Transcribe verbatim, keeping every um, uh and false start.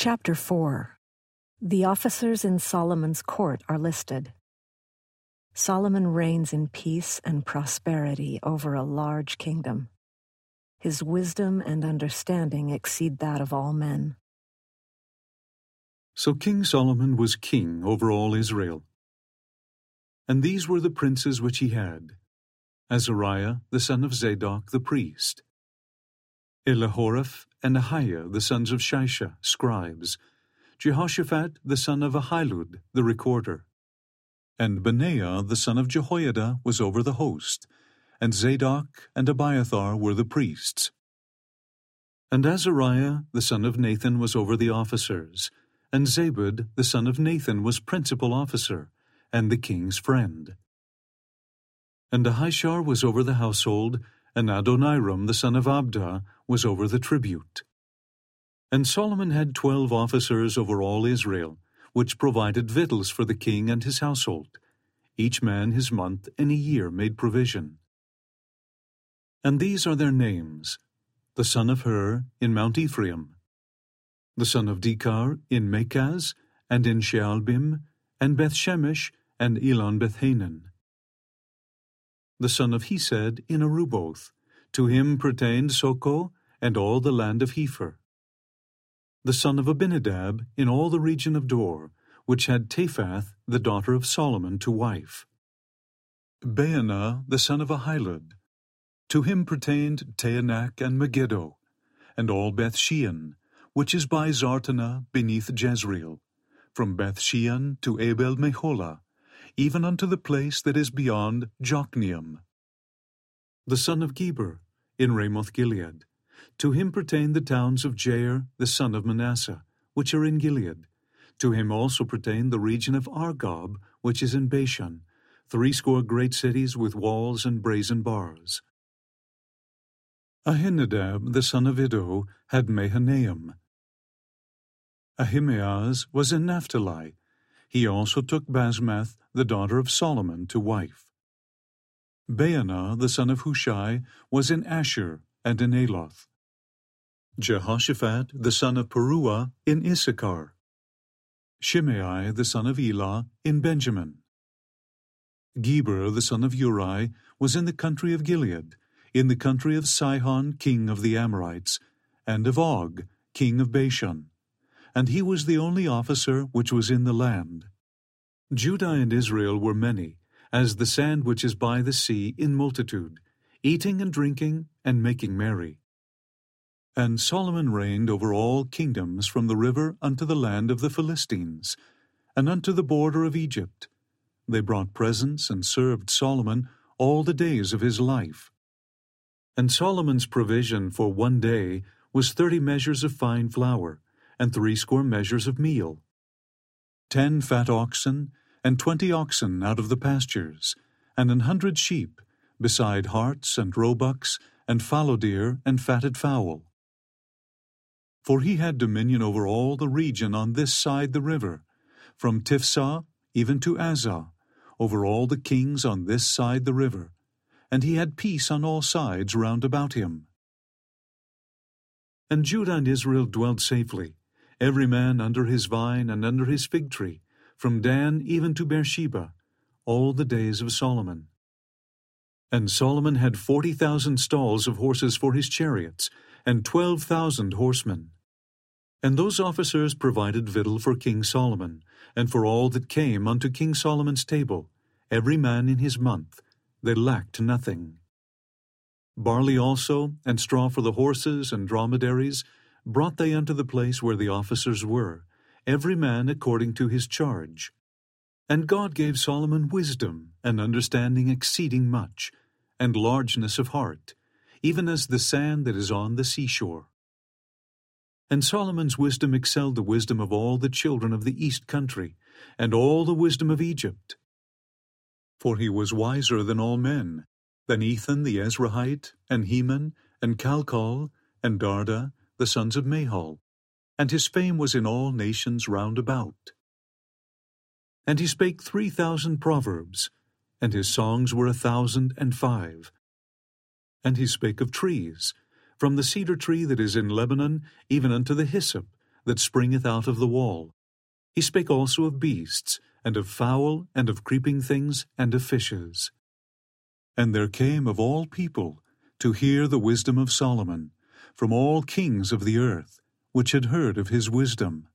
Chapter four. The officers in Solomon's court are listed. Solomon reigns in peace and prosperity over a large kingdom. His wisdom and understanding exceed that of all men. So King Solomon was king over all Israel. And these were the princes which he had: Azariah the son of Zadok the priest, Elihoreph and Ahiah the sons of Shisha, scribes, Jehoshaphat the son of Ahilud the recorder, and Benaiah the son of Jehoiada was over the host, and Zadok and Abiathar were the priests. And Azariah the son of Nathan was over the officers, and Zabud the son of Nathan was principal officer, and the king's friend. And Ahishar was over the household, and Adoniram the son of Abda was over the tribute. And Solomon had twelve officers over all Israel, which provided victuals for the king and his household. Each man his month and a year made provision. And these are their names: the son of Hur in Mount Ephraim, the son of Dekar in Makaz, and in Shaalbim, and Bethshemesh, and Elon Bethhanan, the son of Hesed in Aruboth. To him pertained Soko and all the land of Hepher, the son of Abinadab in all the region of Dor, which had Taphath the daughter of Solomon to wife. Baanah the son of Ahilud, to him pertained Taanach and Megiddo, and all Beth Shean, which is by Zartanah beneath Jezreel, from Beth Shean to Abel Meholah, even unto the place that is beyond Jokneam. The son of Geber in Ramoth Gilead, to him pertain the towns of Jair the son of Manasseh, which are in Gilead. To him also pertain the region of Argob, which is in Bashan, threescore great cities with walls and brazen bars. Ahinadab the son of Iddo had Mahanaim. Ahimaaz was in Naphtali. He also took Basmath the daughter of Solomon to wife. Baanah the son of Hushai was in Asher and in Aloth. Jehoshaphat the son of Peruah in Issachar. Shimei the son of Elah in Benjamin. Geber the son of Uri was in the country of Gilead, in the country of Sihon king of the Amorites, and of Og king of Bashan, and he was the only officer which was in the land. Judah and Israel were many, as the sand which is by the sea in multitude, eating and drinking and making merry. And Solomon reigned over all kingdoms from the river unto the land of the Philistines, and unto the border of Egypt. They brought presents and served Solomon all the days of his life. And Solomon's provision for one day was thirty measures of fine flour, and threescore measures of meal, ten fat oxen, and twenty oxen out of the pastures, and an hundred sheep, beside harts and roebucks, and fallow deer, and fatted fowl. For he had dominion over all the region on this side the river, from Tiphsah even to Azah, over all the kings on this side the river, and he had peace on all sides round about him. And Judah and Israel dwelt safely, every man under his vine and under his fig tree, from Dan even to Beersheba, all the days of Solomon. And Solomon had forty thousand stalls of horses for his chariots, and twelve thousand horsemen. And those officers provided victual for King Solomon, and for all that came unto King Solomon's table, every man in his month. They lacked nothing. Barley also, and straw for the horses and dromedaries, brought they unto the place where the officers were, every man according to his charge. And God gave Solomon wisdom and understanding exceeding much, and largeness of heart, even as the sand that is on the seashore. And Solomon's wisdom excelled the wisdom of all the children of the east country, and all the wisdom of Egypt. For he was wiser than all men, than Ethan the Ezrahite, and Heman, and Calcol, and Darda, the sons of Mahol, and his fame was in all nations round about. And he spake three thousand proverbs, and his songs were a thousand and five. And he spake of trees, from the cedar tree that is in Lebanon, even unto the hyssop, that springeth out of the wall. He spake also of beasts, and of fowl, and of creeping things, and of fishes. And there came of all people to hear the wisdom of Solomon, from all kings of the earth, which had heard of his wisdom.